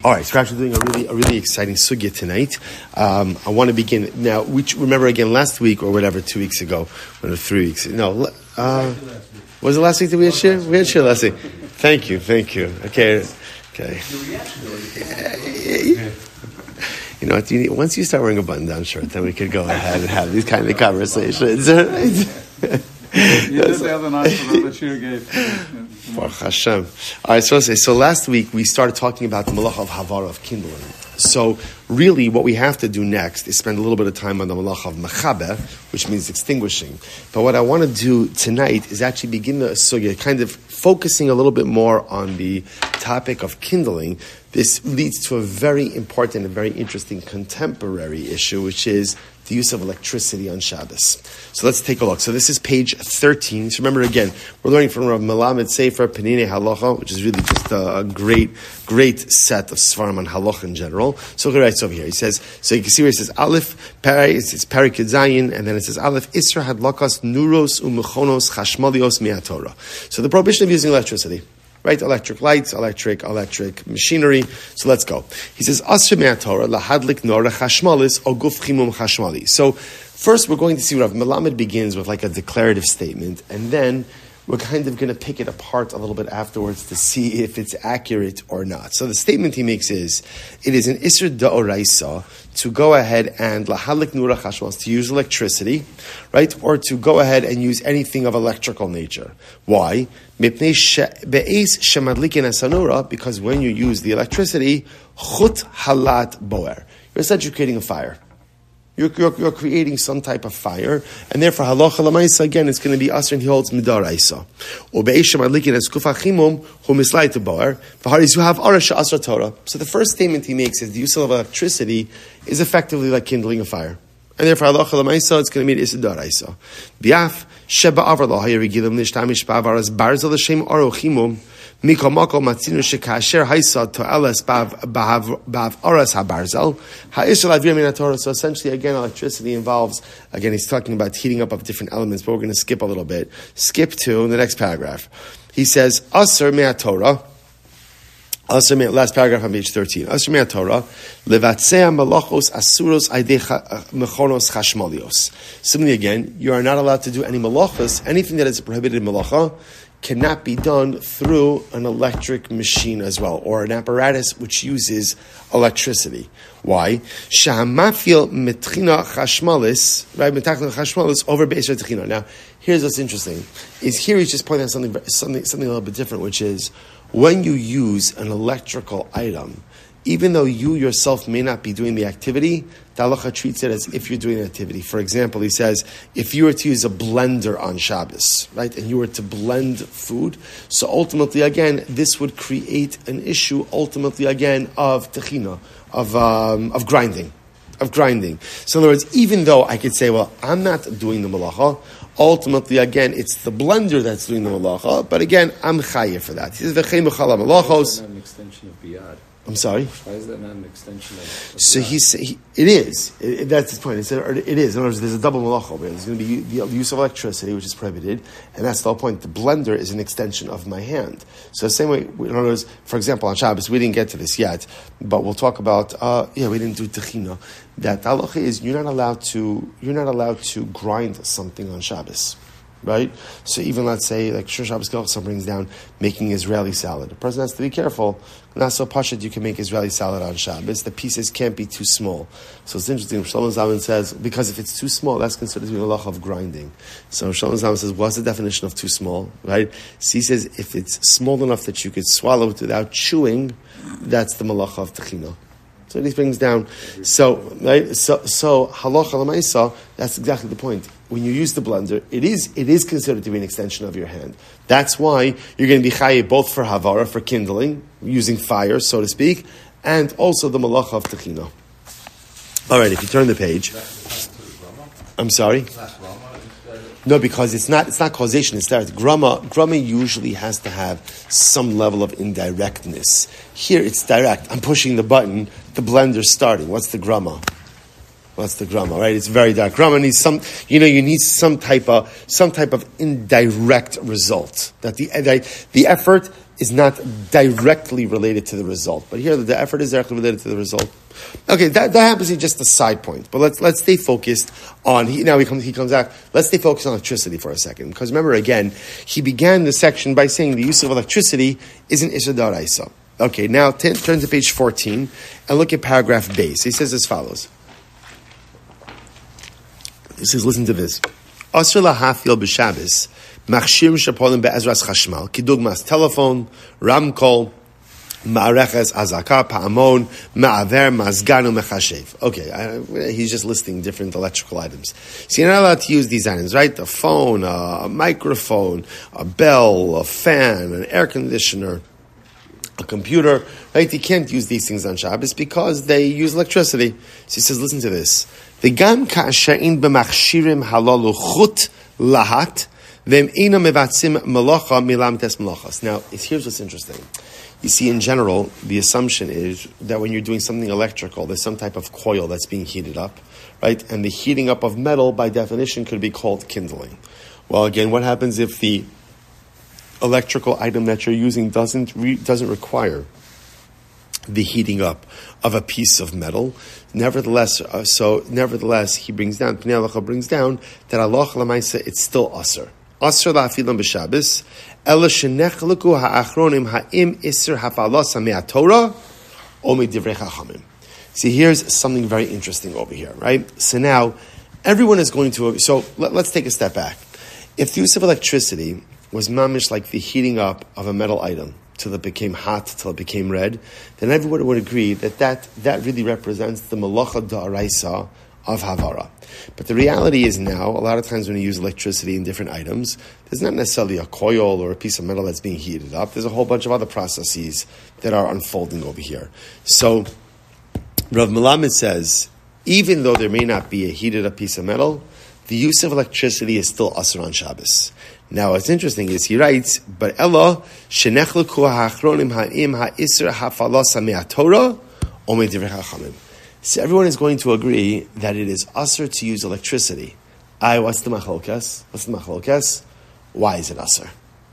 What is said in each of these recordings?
All right, so we're actually doing a really exciting sugya tonight. I want to begin now. We remember again last week or whatever, 2 weeks ago, or 3 weeks. No, was it last week that we had shir? We had shir last week. Thank you. Okay. You know what? Once you start wearing a button-down shirt, then we could go ahead and have these kind of conversations. You did the other night for the shir gave. Baruch Hashem. All right, so last week we started talking about the malach of havara, of kindling. So really what we have to do next is spend a little bit of time on the malach of mechaber, which means extinguishing. But what I want to do tonight is actually begin the sugya, kind of focusing a little bit more on the topic of kindling. This leads to a very important and very interesting contemporary issue, which is the use of electricity on Shabbos. So let's take a look. So this is page 13. So remember again, we're learning from Rav Melamed Sefer Penine Halacha, which is really just a great set of svarim on halacha in general. So he writes over here. He says, so you can see where it says Aleph, it's Perek Zayin, and then it says Aleph, Isra Hadlakas Nuros Umechonos Chashmalios Miatorah. So the prohibition of using electricity. Right, electric lights, electric machinery. So let's go. He says, Asr me'atorah lahadlik nora chashmalis o guf chimum chashmali. So first we're going to see what Rav Melamed begins with like a declarative statement, and then we're kind of going to pick it apart a little bit afterwards to see if it's accurate or not. So the statement he makes is, it is an isr da'oraisa to go ahead and lahadlik nora chashmalis, to use electricity, right, or to go ahead and use anything of electrical nature. Why? Because when you use the electricity, chut halat boer, you're essentially creating a fire. You're creating some type of fire, and therefore halacha lamaisa again it's going to be asr, and he holds midaraisa. So the first statement he makes is the use of electricity is effectively like kindling a fire. And therefore, halacha l'maisa, it's going to mean isidaraisa. Biaf sheba avar lo hayerigilim nishtamish ba'avaras barzel l'shem arochimum mikol makol matzinu shekasher haisa to'eles ba'av aras habarzel ha'isel avir min haTorah. So essentially, again, electricity involves. Again, he's talking about heating up of different elements, but we're going to skip a little bit. Skip to the next paragraph. He says, "Aser me'aTorah." Last paragraph on page 13. Asr Torah, levatzea malachos asuros aidei mechonos chashmalios. Similarly, again, you are not allowed to do any malachos. Anything that is prohibited malacha cannot be done through an electric machine as well, or an apparatus which uses electricity. Why? Shahamafil metchina chashmalis, right? Metachna chashmalis over beisar techina. Now, here's what's interesting: is here he's just pointing out something a little bit different, which is, when you use an electrical item, even though you yourself may not be doing the activity, the halacha treats it as if you're doing the activity. For example, he says, if you were to use a blender on Shabbos, right, and you were to blend food, so ultimately, again, this would create an issue, ultimately, again, of techina, of grinding. So in other words, even though I could say, well, I'm not doing the malacha, ultimately, again, it's the blender that's doing the malacha, but again, I'm chayyeh for that. He says, "V'chei mechala malachos." An extension of biyad. I'm sorry? Why is that not an extension of So it is. That's his point. It is. In other words, there's a double malacha. There's going to be the use of electricity, which is prohibited, and that's the whole point. The blender is an extension of my hand. So the same way, in other words, for example, on Shabbos, we didn't get to this yet, but we'll talk about, we didn't do techina. That halacha is you're not allowed to grind something on Shabbos. Right? So even, let's say, like Shur Shabbos Kelchasa brings down making Israeli salad. A person has to be careful. Not so pashut you can make Israeli salad on Shabbos. The pieces can't be too small. So it's interesting. Shlomo Zalman says, because if it's too small, that's considered to be a halacha of grinding. So Shlomo Zalman says, what's the definition of too small? Right? So he says, if it's small enough that you could swallow it without chewing, that's the malacha of techina. So he brings down. So halacha l'maisa, that's exactly the point. When you use the blender, it is considered to be an extension of your hand. That's why you're going to be chayyeh both for havara, for kindling, using fire, so to speak, and also the malacha of techina. All right, if you turn the page. I'm sorry? No, because it's not causation, it's direct. Grama usually has to have some level of indirectness. Here it's direct. I'm pushing the button, the blender's starting. What's the grama? Right? It's very direct. Grama needs you need some type of indirect result. That the effort is not directly related to the result. But here, the effort is directly related to the result. Okay, that happens to be just a side point. But let's stay focused on, he comes out, let's stay focused on electricity for a second. Because remember, again, he began the section by saying the use of electricity is an Issa D'Oraisa. Okay, now turn to page 14 and look at paragraph base. He says as follows. He says, listen to this. Asr lahafil b'Shabbos, machshir shapolim be'ezras chashmal, kidugmas telephone, ramkol, ma'areches, azaka, pa'amon, ma'aver, mazganu, mechashev. Okay, he's just listing different electrical items. So you're not allowed to use these items, right? A phone, a microphone, a bell, a fan, an air conditioner, a computer, right? You can't use these things on Shabbos because they use electricity. So he says, listen to this. V'gam ka'asherin b'machshirim halalu chut lahat v'em ina mevatzim melacha milam tes melachas. Now, here's what's interesting. You see, in general, the assumption is that when you're doing something electrical, there's some type of coil that's being heated up, right? And the heating up of metal, by definition, could be called kindling. Well, again, what happens if the electrical item that you're using doesn't require the heating up of a piece of metal? Nevertheless, he brings down, Pnei Halacha brings down that Allah l'maisa it's still aser. Aser la'afilam b'Shabbos, ela shenechleku ha'achronim ha'im iser hafalasa me'atorah o midivrei chachamim. See, here's something very interesting over here, right? So now, everyone is going to, so let's take a step back. If the use of electricity was mamish like the heating up of a metal item till it became hot, till it became red, then everyone would agree that really represents the malacha da'araisa of Havara. But the reality is now, a lot of times when you use electricity in different items, there's not necessarily a coil or a piece of metal that's being heated up. There's a whole bunch of other processes that are unfolding over here. So, Rav Melamed says, even though there may not be a heated up piece of metal, the use of electricity is still asur on Shabbos. Now, what's interesting is he writes, but Ella shenechleku ha'achronim ha'im ha'isr ha'falasa me'atorah o me'divrei chachamim. So everyone is going to agree that it is asur to use electricity. What's the machlokes? Why is it asur?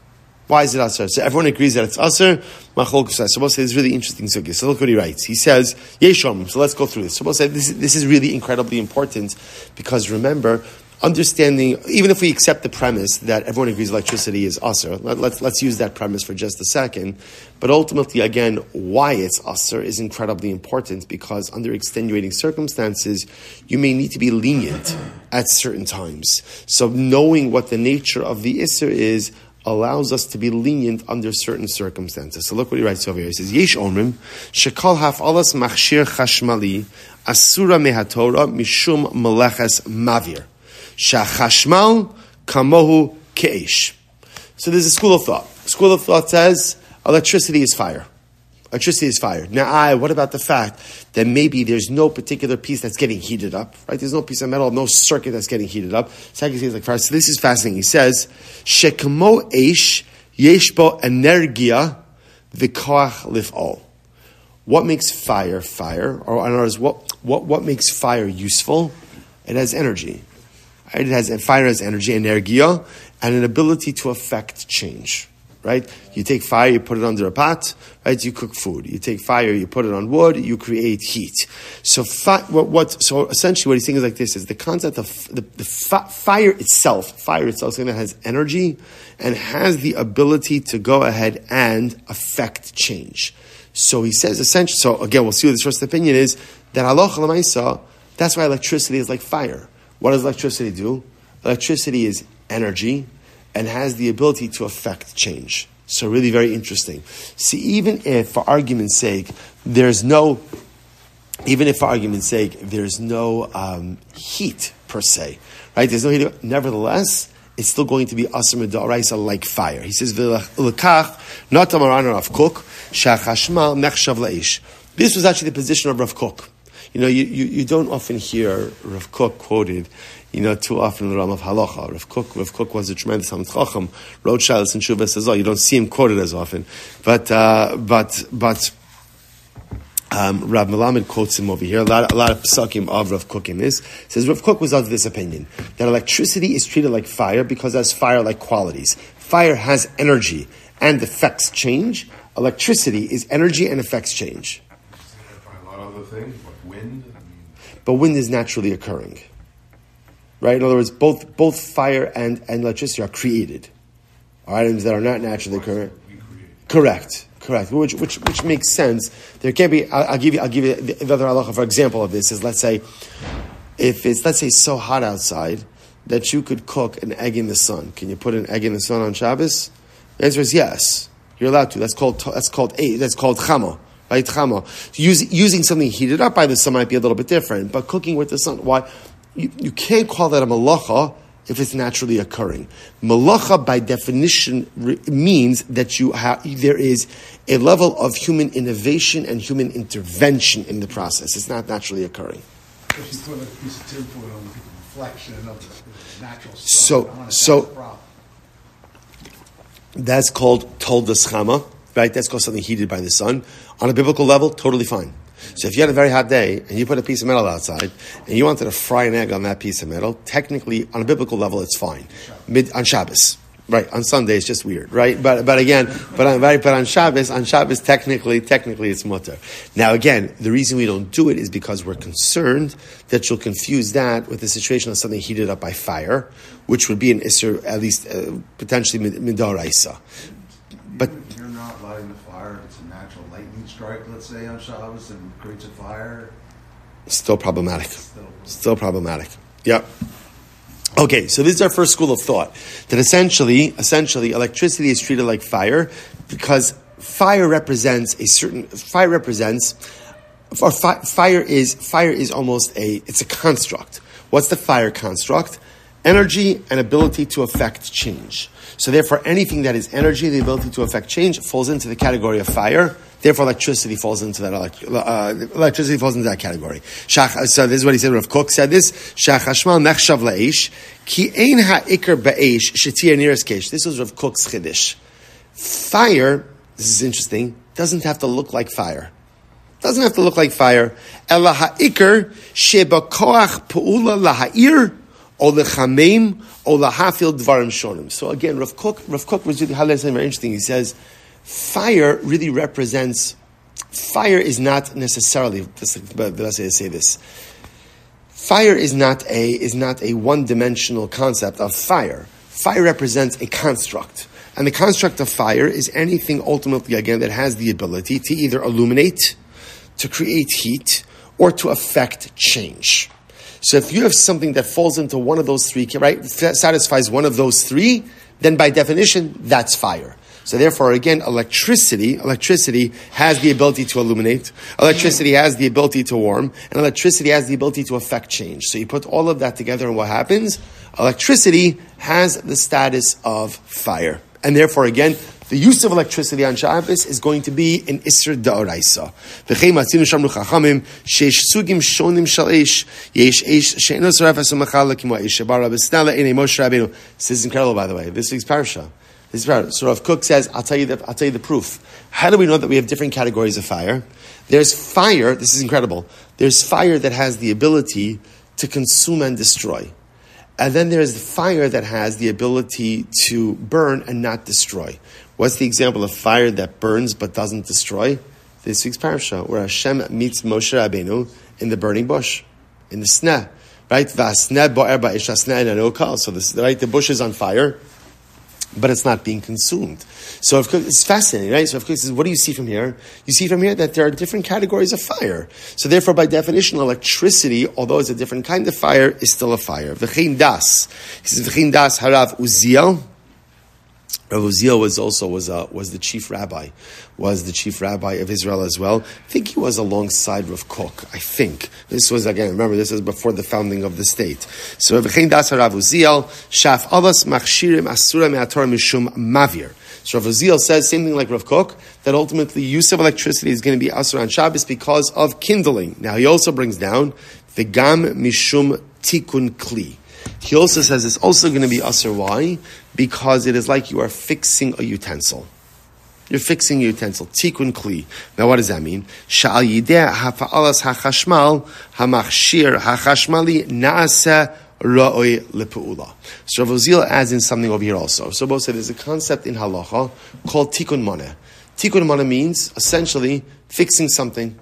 Why is it asur? So everyone agrees that it's asur. Machlokes. So we'll say this is really interesting sugya. So look what he writes. He says, Yeshom. So let's go through this. So we'll say this is really incredibly important because remember, understanding, even if we accept the premise that everyone agrees electricity is asur, let's use that premise for just a second. But ultimately, again, why it's asur is incredibly important because under extenuating circumstances, you may need to be lenient at certain times. So knowing what the nature of the isur is allows us to be lenient under certain circumstances. So look what he writes over here. He says, Yesh omrim, shekal haf'alas machshir chashmali, asura mehatorah mishum meleches mavir. Shachashmal kamohu keish. So there's a school of thought. School of thought says electricity is fire. Electricity is fire. Now, what about the fact that maybe there's no particular piece that's getting heated up, right? There's no piece of metal, no circuit that's getting heated up. So I can say it's like fire. So this is fascinating. He says, Shekamo eish yeshbo energia v'koach lif'ol. What makes fire fire? Or in other words, what makes fire useful? It has energy. Right? Fire has energy, energia, and an ability to affect change. Right? You take fire, you put it under a pot, right? You cook food. You take fire, you put it on wood, you create heat. So, so essentially, what he's saying is like this: is the concept of fire itself. Fire itself, something that has energy and has the ability to go ahead and affect change. So he says essentially. So again, we'll see what this first opinion is that halacha l'maisa. That's why electricity is like fire. What does electricity do? Electricity is energy and has the ability to affect change. So really very interesting. See, even if, for argument's sake, there's no heat per se, right? There's no heat. Nevertheless, it's still going to be asur mid'oraisa like fire. He says, "V'lekach not amaran Rav Kook shachashmal nechshav la'ish." This was actually the position of Rav Kook. You don't often hear Rav Kook quoted, too often in the realm of halacha. Rav Kook was a tremendous Talmid Chacham, wrote Shalos and Shuvas as well. You don't see him quoted as often, but Rav Melamed quotes him over here. A lot of psakim of Rav Kook in this. Says Rav Kook was of this opinion that electricity is treated like fire because it has fire-like qualities. Fire has energy and affects change. Electricity is energy and affects change. A lot of other things, like wind. But wind is naturally occurring. Right? In other words, both fire and electricity are created. Are items that are not naturally occurring. Correct. Which makes sense. There can be. I'll give you the other halacha for example of this is, let's say, if it's so hot outside that you could cook an egg in the sun. Can you put an egg in the sun on Shabbos? The answer is yes. You're allowed to. That's called chama. Right, chama. Using something heated up by the sun might be a little bit different, but cooking with the sun, why? You can't call that a malacha if it's naturally occurring. Malacha, by definition, means that there is a level of human innovation and human intervention in the process. It's not naturally occurring. If you put a piece of tinfoil on the reflection of the natural sun, so that's called toldas chama, right? That's called something heated by the sun. On a biblical level, totally fine. So if you had a very hot day and you put a piece of metal outside and you wanted to fry an egg on that piece of metal, technically, on a biblical level, it's fine. On Shabbos. Right, on Sunday it's just weird, right? But on Shabbos, technically it's mutter. Now again, the reason we don't do it is because we're concerned that you'll confuse that with the situation of something heated up by fire, which would be an isser, at least potentially midoraisa. But you're not lighting the fire. It's a natural lightning strike, let's say, on Shabbos, and creates a fire. Still problematic. Still problematic. Yep. Okay, so this is our first school of thought, that essentially electricity is treated like fire because fire is almost it's a construct. What's the fire construct? Energy and ability to affect change. So therefore, anything that is energy, the ability to affect change, falls into the category of fire. Therefore, electricity falls into that. Electricity falls into that category. So this is what he said. Rav Kook said this. Shach hashmal nechshav la'esh ki ein ha'ikar ba'esh shetir nearest kesh. This was Rav Kook's chiddush. Fire. This is interesting. Doesn't have to look like fire. Doesn't have to look like fire. Ela ha'ikar sheba koach pu'ula laha'ir o lechameim o lahafil dvarim shonim. So again, Rav Kook was really highlighting something very interesting. He says, fire really represents. Fire is not necessarily. Let's say this. Fire is not a one-dimensional concept of fire. Fire represents a construct, and the construct of fire is anything ultimately again that has the ability to either illuminate, to create heat, or to affect change. So if you have something that falls into one of those three, right, satisfies one of those three, then by definition that's fire. So therefore, again, electricity has the ability to illuminate, electricity has the ability to warm, and electricity has the ability to affect change. So you put all of that together and what happens? Electricity has the status of fire. And therefore, again, the use of electricity on Shabbos is going to be an Isser Da'oraisa. V'chei matzinu shamru chachamim, sheish sugim shonim shal eish, yesh eish she'eno tzaref esum machal kimo eish shebara b'snela inei Moshe Rabbeinu. This is incredible, by the way. This week's parasha. So Rav Kook says, I'll tell you the proof. How do we know that we have different categories of fire? There's fire, this is incredible. There's fire that has the ability to consume and destroy. And then there's the fire that has the ability to burn and not destroy. What's the example of fire that burns but doesn't destroy? This week's parasha, where Hashem meets Moshe Rabbeinu in the burning bush, in the sneh, right? V'asneh bo'er ba'esh hasneh enano kal. So this, right, the bush is on fire, but it's not being consumed. So of course, it's fascinating, right? So of course, what do you see from here? You see from here that there are different categories of fire. So therefore, by definition, electricity, although it's a different kind of fire, is still a fire. V'chein das. He says, v'chein das harav Uziel. Rav Uziel was the chief rabbi of Israel as well. I think he was alongside Rav Kook. I think this was, again, remember, this is before the founding of the state. So V'chein das Rav Uziel shaf alas machshirim asura me'ator mishum mavir. So Rav Uziel says same thing like Rav Kook, that ultimately use of electricity is going to be asur on Shabbos because of kindling. Now he also brings down v'gam mishum tikun kli. He also says it's also going to be asur. Why? Because it is like you are fixing a utensil. You're fixing a utensil. Tikun kli. Now what does that mean? Sha'al yideh ha'fa'alas ha'chashmal ha'machshir ha'chashmali na'aseh ra'oi lepu'ula. So Rav Uziel adds in something over here also. So both say there's a concept in halacha called tikkun maneh. Tikkun maneh means essentially fixing something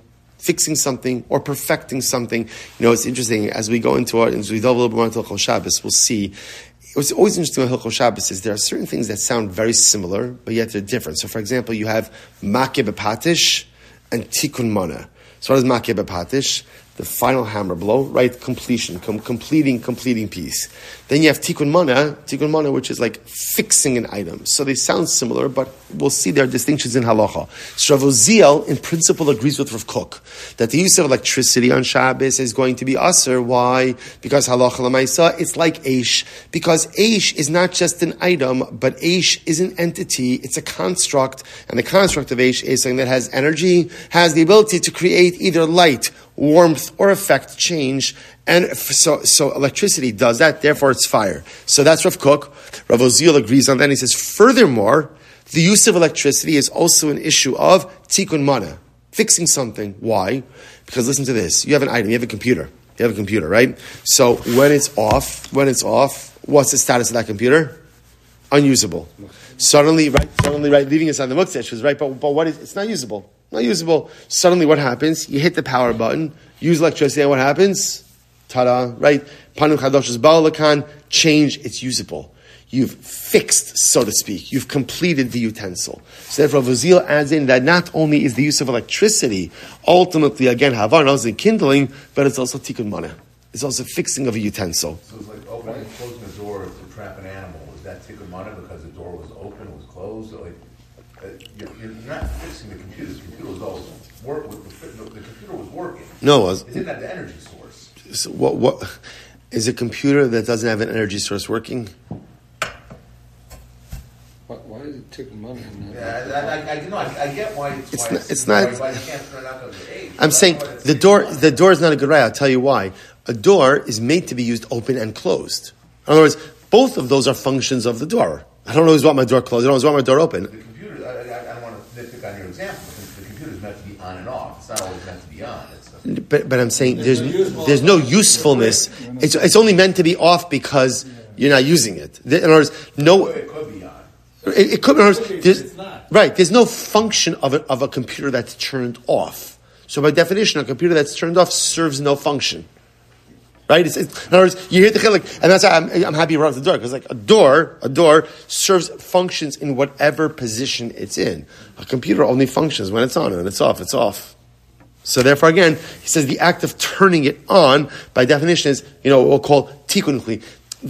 or perfecting something. You know, it's interesting as we go into as we delve a little bit more into Hilchos Shabbos, we'll see. What's always interesting about Hilchos Shabbos is there are certain things that sound very similar, but yet they're different. So, for example, you have makeh b'patish and tikkun maneh. So, what is makeh b'patish? The final hammer blow, right? Completion, completing piece. Then you have tikkun maneh, which is like fixing an item. So they sound similar, but we'll see there are distinctions in halacha. So Rav Uziel, in principle, agrees with Rav Kook that the use of electricity on Shabbos is going to be aser. Why? Because halacha l'maisa, it's like eish. Because eish is not just an item, but eish is an entity. It's a construct, and the construct of eish is something that has energy, has the ability to create either light, warmth, or affect change, and so electricity does that, therefore it's fire. So that's Rav Kook. Rav Uziel agrees on that, and he says, furthermore, the use of electricity is also an issue of tikkun maneh, fixing something. Why? Because listen to this, you have an item, you have a computer, right? So when it's off, what's the status of that computer? Unusable. Suddenly, leaving it on the muktzah, right? But what is, it's not usable. Suddenly what happens? You hit the power button, use electricity, and what happens? Ta-da, right? Panu chadosh ba'alakan, change, it's usable. You've fixed, so to speak. You've completed the utensil. So therefore, Rav Uziel adds in that not only is the use of electricity ultimately, again, havar, not only kindling, but it's also tikkun maneh. It's also fixing of a utensil. So it's like opening and closing a door to trap an animal. Is that tikkun maneh because the door was open, it was closed? So you're not fixing the computer. The computer was always the computer was working. No, it didn't have the energy source. So what is a computer that doesn't have an energy source working? Why is it tikkun maneh? I get why it's not. Why you can't turn out because of age. I'm saying the door is not a good right. I'll tell you why. A door is made to be used open and closed. In other words, both of those are functions of the door. I don't always want my door closed. I don't always want my door open. The computer, I don't want to nitpick on your example, but the computer is meant to be on and off. It's not always meant to be on. But I'm saying there's no usefulness. It's only meant to be off because you're not using it. In other words, It could be on. It could be. Right. There's no function of a computer that's turned off. So by definition, a computer that's turned off serves no function. Right? In other words, you hear the chilik, and that's why I'm happy you brought up the door, because like a door serves functions in whatever position it's in. A computer only functions when it's on, and when it's off. So therefore, again, he says the act of turning it on, by definition, is, what we'll call tikkun kli.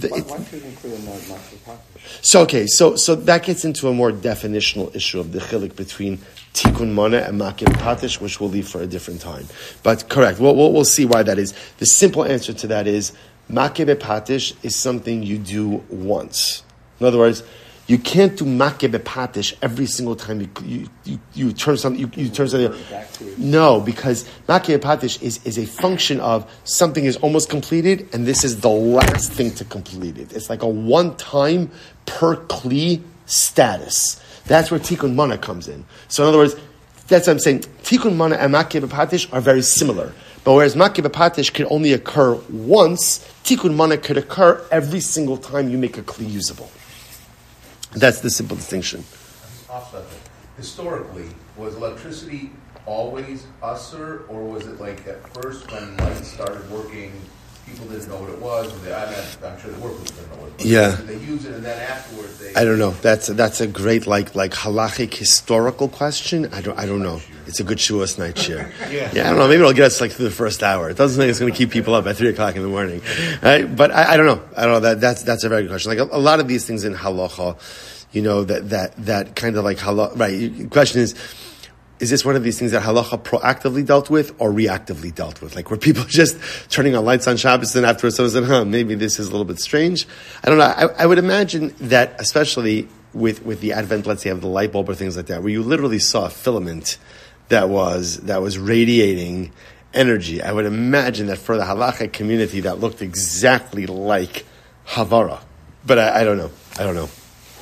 So that gets into a more definitional issue of the chilik between tikkun maneh and makeh b'patish, which we'll leave for a different time. But correct, we'll see why that is. The simple answer to that is makeh b'patish is something you do once. In other words, you can't do makeh b'patish every single time you turn something. You turn something. No, because makeh b'patish is a function of something is almost completed, and this is the last thing to complete it. It's like a one-time per kli status. That's where tikkun maneh comes in. So in other words, that's what I'm saying. Tikkun maneh and makeh b'patish are very similar. But whereas makeh b'patish can only occur once, tikkun maneh could occur every single time you make a kli usable. That's the simple distinction. Historically, was electricity always usher, or was it like at first when lights started working, people didn't know what it was? I'm sure the workers didn't know what it was. Yeah. Did they use it, and then afterwards they... I don't know. That's a great like halachic historical question. I don't know. It's a good Shavuos night share. Yeah, I don't know. Maybe it'll get us like through the first hour. It doesn't think it's going to keep people up at 3:00 in the morning. Right? But I don't know. I don't know. That's a very good question. Like a lot of these things in halacha, that kind of like halacha. Right. The question is this one of these things that halacha proactively dealt with or reactively dealt with? Like, were people just turning on lights on Shabbos and afterwards someone said, maybe this is a little bit strange? I don't know. I would imagine that, especially with the advent, let's say, of the light bulb or things like that, where you literally saw a filament that was radiating energy. I would imagine that for the halachic community that looked exactly like Havara. But I don't know.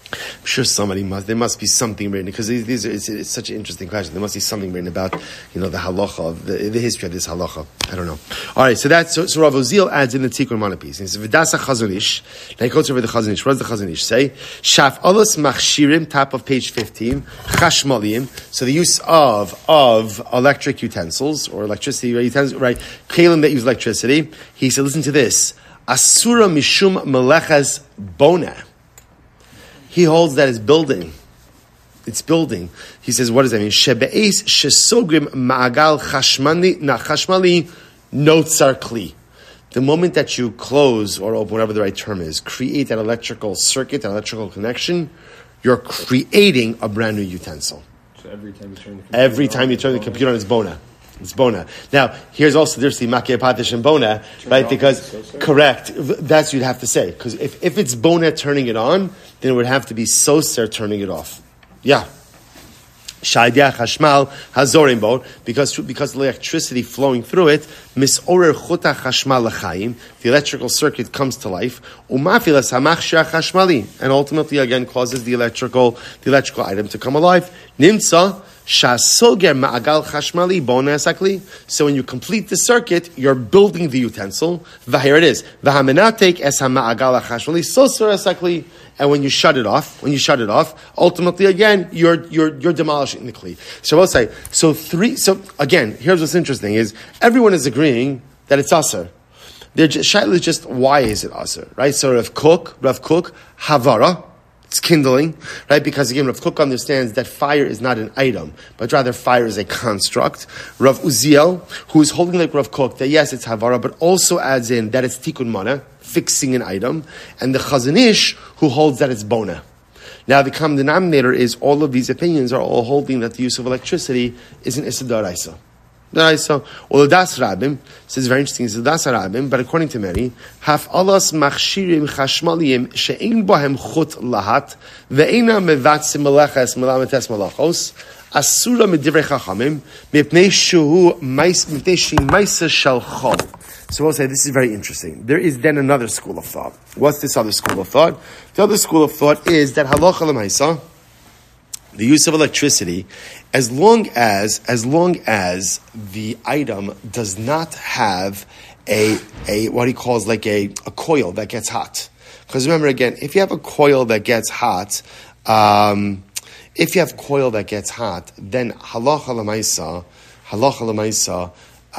I'm sure there must be something written, because it's such an interesting question. There must be something written about, the halacha, of the history of this halacha. I don't know. Alright, so Rav Oziel adds in the Tikkun Manapis. He says, V'dasa Chazonish, now he quotes over the Chazonish. What does the Chazonish say? Shaf alos machshirim, top of page 15, chashmaliyim, so the use of electric utensils, or electricity, right, kalim that use electricity. He said, listen to this, Asura mishum melechas bona. He holds that it's building. It's building. He says, what does that mean? Shebe'es shesogrim ma'agal chashmali notzar kli. The moment that you close or open, whatever the right term is, create an electrical circuit, an electrical connection, you're creating a brand new utensil. So every time you turn the computer on, it's bona. It's bona. Now, here's also there's the makeh patish and bona, right? Because correct, that's what you'd have to say. Because if it's bona turning it on, then it would have to be soser turning it off. Yeah. Shaidia chashmal hazorim bo, because the electricity flowing through it, misorer chuta chashmal l'chaim, the electrical circuit comes to life, umafilas hamachshir chashmali, and ultimately again causes the electrical item to come alive. Nimtza shasoger ma'agal chashmali bona esakli. So when you complete the circuit, you're building the utensil. Here it is. V'hamenatek es hama'agal chashmali soser esakli. And when you shut it off, ultimately again you're demolishing the kli. So I'll say so again. Here's what's interesting: is everyone is agreeing that it's aser. Shaila is just why is it aser, right? So Rav Kook, havara, it's kindling, right? Because again, Rav Kook understands that fire is not an item, but rather fire is a construct. Rav Uziel, who is holding like Rav Kook, that yes, it's havara, but also adds in that it's tikkun mana, fixing an item, and the Chazanish, who holds that it's bona. Now, the common denominator is all of these opinions are all holding that the use of electricity is an Issa D'Oraisa. D'Oraisa. Well, Das Rabim says very interesting. It's Das Rabim, but according to many, Haf alas machshirim chashmaliyim she'ein bohem chut lahat ve'ena mevatzim melechas melametes melachos asura medivrei chachamim mipnei shehu maisa shel chol. So we'll say this is very interesting. There is then another school of thought. What's this other school of thought? The other school of thought is that halacha l'maisa, the use of electricity, as long as the item does not have a what he calls like a coil that gets hot. Because remember again, if you have a coil that gets hot, then halacha l'maisa,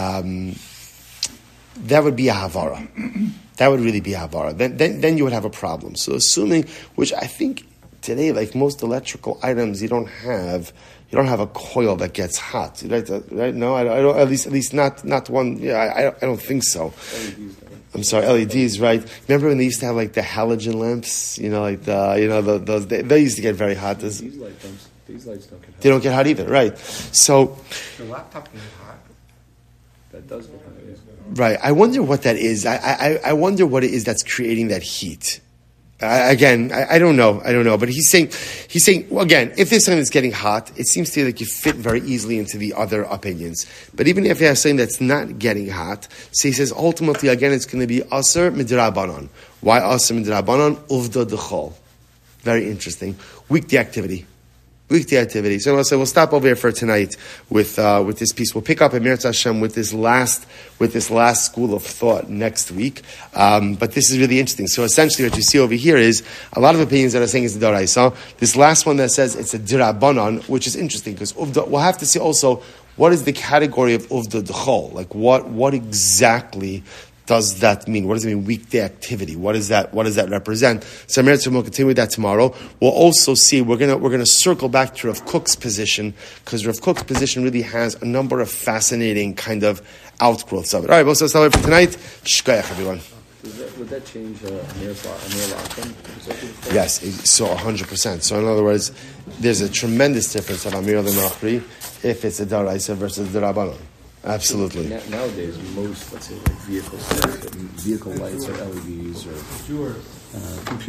that would be a havara. That would really be a havara. Then you would have a problem. So assuming, which I think today, like most electrical items, you don't have a coil that gets hot, right? No, I don't. At least not one. Yeah, I don't think so. I'm sorry, LEDs, right? Remember when they used to have like the halogen lamps? Those they used to get very hot. These lights don't get hot. They don't get hot either, right? So the laptop gets hot. That does get hot. Right. I wonder what that is. I wonder what it is that's creating that heat. I don't know. But he's saying, well, again, if there's something that's getting hot, it seems to me like you fit very easily into the other opinions. But even if you have something that's not getting hot, so he says, ultimately, again, it's going to be aser midrabanan. Why aser midrabanan? Uvda d'chol. Very interesting. Weekday activity. So we'll stop over here for tonight with this piece. We'll pick up at Meretz Hashem with this last school of thought next week. But this is really interesting. So essentially, what you see over here is a lot of opinions that are saying it's a D'Oraisa. This last one that says it's a D'Rabanan, which is interesting because we'll have to see also what is the category of Uvda D'chol. Like what exactly does that mean? What does it mean, weekday activity? What does that represent? So we'll continue with that tomorrow. We'll also see, we're gonna circle back to Rav Kook's position, because Rav Kook's position really has a number of fascinating kind of outgrowths of it. All right, we'll start for tonight. Shkoyach, everyone. Would that change Amir Lachlan? Yes, so 100%. So in other words, there's a tremendous difference of Amir L'Machri if it's a D'Oraisa versus the Rabbanon. Absolutely. Nowadays, most, let's say, like vehicle lights or LEDs or